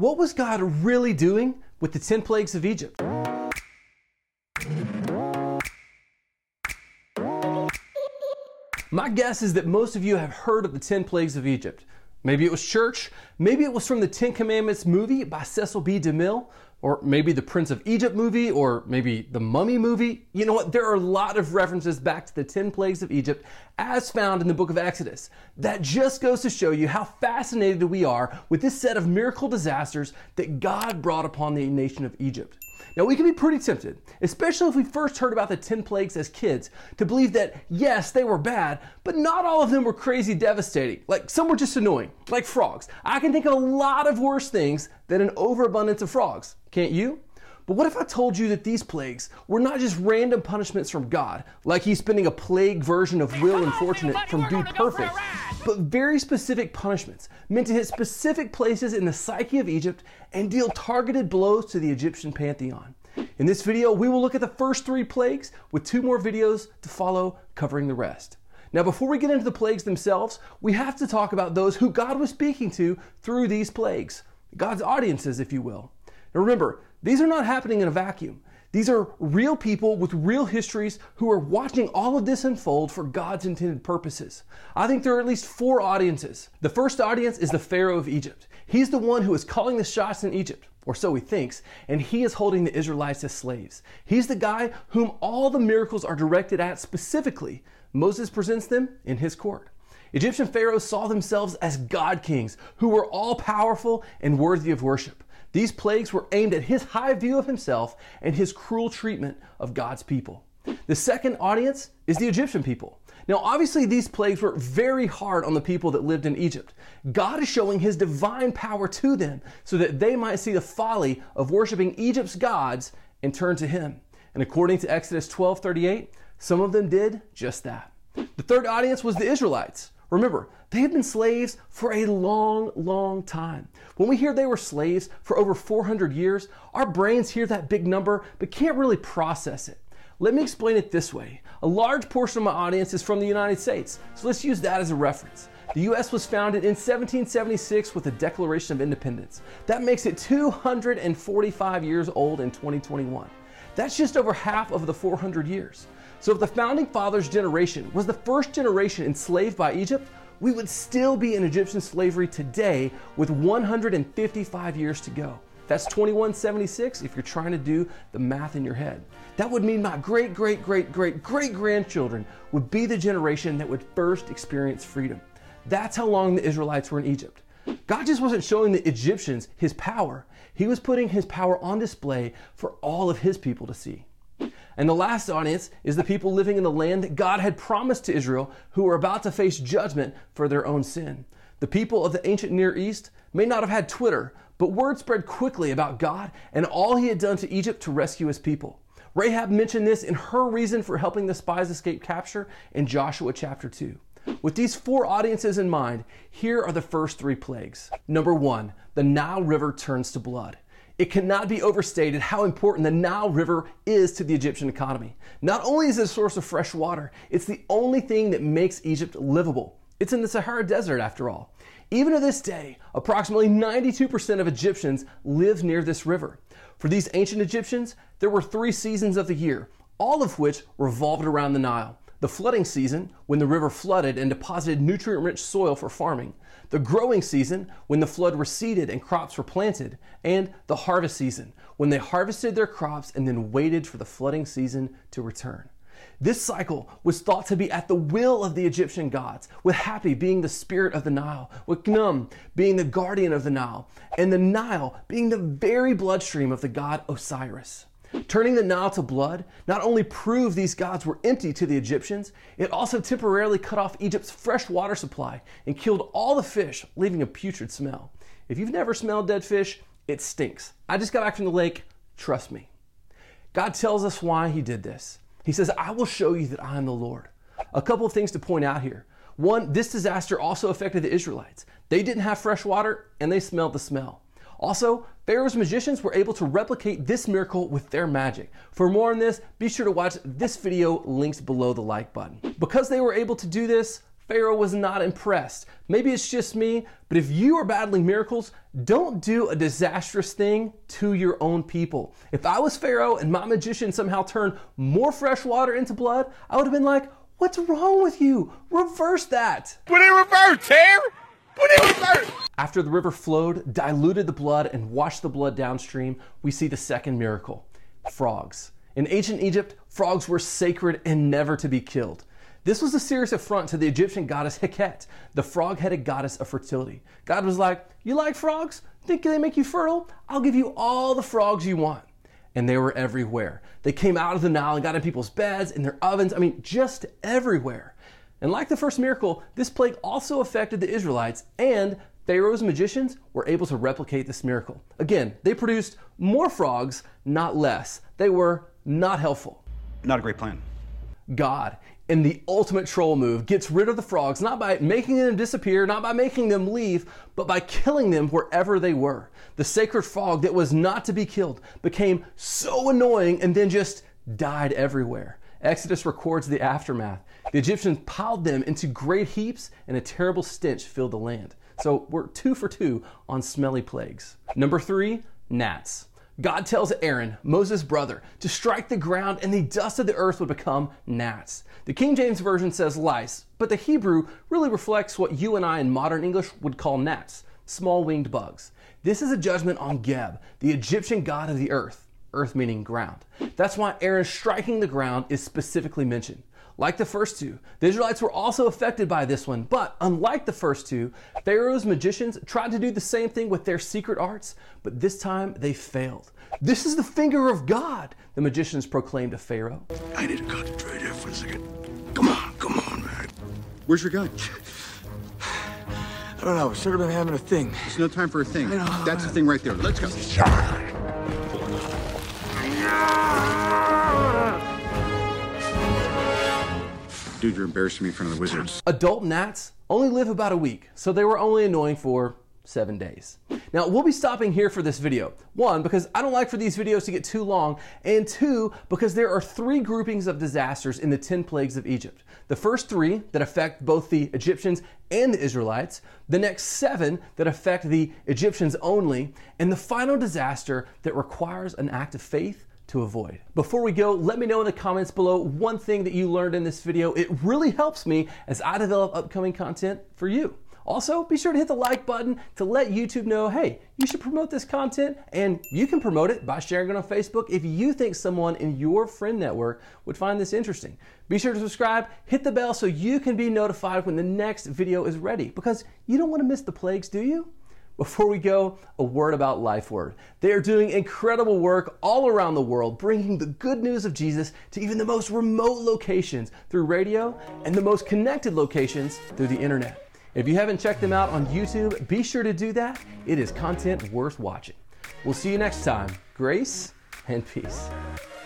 What was God really doing with the 10 plagues of Egypt? My guess is that most of you have heard of the 10 plagues of Egypt. Maybe it was church, maybe it was from the 10 Commandments movie by Cecil B. DeMille, or maybe the Prince of Egypt movie, or maybe the Mummy movie. You know what? There are a lot of references back to the 10 plagues of Egypt as found in the book of Exodus. That just goes to show you how fascinated we are with this set of miracle disasters that God brought upon the nation of Egypt. Now, we can be pretty tempted, especially if we first heard about the 10 plagues as kids, to believe that, yes, they were bad, but not all of them were crazy devastating. Like, some were just annoying, like frogs. I can think of a lot of worse things than an overabundance of frogs. Can't you? But what if I told you that these plagues were not just random punishments from God, like he's spinning a plague version of Will and Fortunate from Dude Perfect, but very specific punishments meant to hit specific places in the psyche of Egypt and deal targeted blows to the Egyptian pantheon. In this video, we will look at the first 3 plagues with 2 more videos to follow covering the rest. Now, before we get into the plagues themselves, we have to talk about those who God was speaking to through these plagues. God's audiences, if you will. Now remember, these are not happening in a vacuum. These are real people with real histories who are watching all of this unfold for God's intended purposes. I think there are at least 4 audiences. The first audience is the Pharaoh of Egypt. He's the one who is calling the shots in Egypt, or so he thinks, and he is holding the Israelites as slaves. He's the guy whom all the miracles are directed at specifically. Moses presents them in his court. Egyptian pharaohs saw themselves as God kings who were all powerful and worthy of worship. These plagues were aimed at his high view of himself and his cruel treatment of God's people. The second audience is the Egyptian people. Now, obviously, these plagues were very hard on the people that lived in Egypt. God is showing his divine power to them so that they might see the folly of worshiping Egypt's gods and turn to him. And according to Exodus 12:38, some of them did just that. The third audience was the Israelites. Remember, they had been slaves for a long, long time. When we hear they were slaves for over 400 years, our brains hear that big number but can't really process it. Let me explain it this way. A large portion of my audience is from the United States, so let's use that as a reference. The U.S. was founded in 1776 with the Declaration of Independence. That makes it 245 years old in 2021. That's just over half of the 400 years. So if the Founding Fathers' generation was the first generation enslaved by Egypt, we would still be in Egyptian slavery today with 155 years to go. That's 2176 if you're trying to do the math in your head. That would mean my great-great-great-great-great-grandchildren would be the generation that would first experience freedom. That's how long the Israelites were in Egypt. God just wasn't showing the Egyptians his power. He was putting his power on display for all of his people to see. And the last audience is the people living in the land that God had promised to Israel who were about to face judgment for their own sin. The people of the ancient Near East may not have had Twitter, but word spread quickly about God and all he had done to Egypt to rescue his people. Rahab mentioned this in her reason for helping the spies escape capture in Joshua chapter 2. With these 4 audiences in mind, here are the first 3 plagues. Number 1, the Nile River turns to blood. It cannot be overstated how important the Nile River is to the Egyptian economy. Not only is it a source of fresh water, it's the only thing that makes Egypt livable. It's in the Sahara Desert after all. Even to this day, approximately 92% of Egyptians live near this river. For these ancient Egyptians, there were 3 seasons of the year, all of which revolved around the Nile. The flooding season, when the river flooded and deposited nutrient-rich soil for farming. The growing season, when the flood receded and crops were planted. And the harvest season, when they harvested their crops and then waited for the flooding season to return. This cycle was thought to be at the will of the Egyptian gods, with Hapi being the spirit of the Nile, with Khnum being the guardian of the Nile, and the Nile being the very bloodstream of the god Osiris. Turning the Nile to blood not only proved these gods were empty to the Egyptians, it also temporarily cut off Egypt's fresh water supply and killed all the fish, leaving a putrid smell. If you've never smelled dead fish, it stinks. I just got back from the lake, trust me. God tells us why he did this. He says, I will show you that I am the Lord. A couple of things to point out here. One, this disaster also affected the Israelites. They didn't have fresh water and they smelled the smell. Also, Pharaoh's magicians were able to replicate this miracle with their magic. For more on this, be sure to watch this video linked below the like button. Because they were able to do this, Pharaoh was not impressed. Maybe it's just me, but if you are battling miracles, don't do a disastrous thing to your own people. If I was Pharaoh and my magician somehow turned more fresh water into blood, I would have been like, what's wrong with you? Reverse that. Put it in reverse, Terry. Put it in reverse. After the river flowed, diluted the blood, and washed the blood downstream, we see the second miracle, frogs. In ancient Egypt, frogs were sacred and never to be killed. This was a serious affront to the Egyptian goddess Heket, the frog-headed goddess of fertility. God was like, you like frogs? Think they make you fertile? I'll give you all the frogs you want. And they were everywhere. They came out of the Nile and got in people's beds, in their ovens, just everywhere. And like the first miracle, this plague also affected the Israelites, and Pharaoh's magicians were able to replicate this miracle. Again, they produced more frogs, not less. They were not helpful. Not a great plan. God, in the ultimate troll move, gets rid of the frogs, not by making them disappear, not by making them leave, but by killing them wherever they were. The sacred frog that was not to be killed became so annoying and then just died everywhere. Exodus records the aftermath. The Egyptians piled them into great heaps, and a terrible stench filled the land. So we're 2 for 2 on smelly plagues. Number 3, gnats. God tells Aaron, Moses' brother, to strike the ground and the dust of the earth would become gnats. The King James Version says lice, but the Hebrew really reflects what you and I in modern English would call gnats, small winged bugs. This is a judgment on Geb, the Egyptian god of the earth meaning ground. That's why Aaron striking the ground is specifically mentioned. Like the first two, the Israelites were also affected by this one, but unlike the first two, Pharaoh's magicians tried to do the same thing with their secret arts, but this time they failed. This is the finger of God, the magicians proclaimed to Pharaoh. I need to concentrate here for a second. Come on, man. Where's your gun? I don't know. We should have been having a thing. There's no time for a thing. I know. That's the thing right there. Let's go. Dude, you're embarrassing me in front of the wizards. Adult gnats only live about a week, so they were only annoying for 7 days. Now, we'll be stopping here for this video. 1, because I don't like for these videos to get too long, and 2, because there are 3 groupings of disasters in the 10 plagues of Egypt. The first 3 that affect both the Egyptians and the Israelites, the next 7 that affect the Egyptians only, and the final disaster that requires an act of faith to avoid. Before we go, let me know in the comments below one thing that you learned in this video. It really helps me as I develop upcoming content for you. Also, be sure to hit the like button to let YouTube know, hey, you should promote this content, and you can promote it by sharing it on Facebook if you think someone in your friend network would find this interesting. Be sure to subscribe, hit the bell so you can be notified when the next video is ready, because you don't want to miss the plagues, do you? Before we go, a word about LifeWord. They are doing incredible work all around the world, bringing the good news of Jesus to even the most remote locations through radio and the most connected locations through the internet. If you haven't checked them out on YouTube, be sure to do that. It is content worth watching. We'll see you next time. Grace and peace.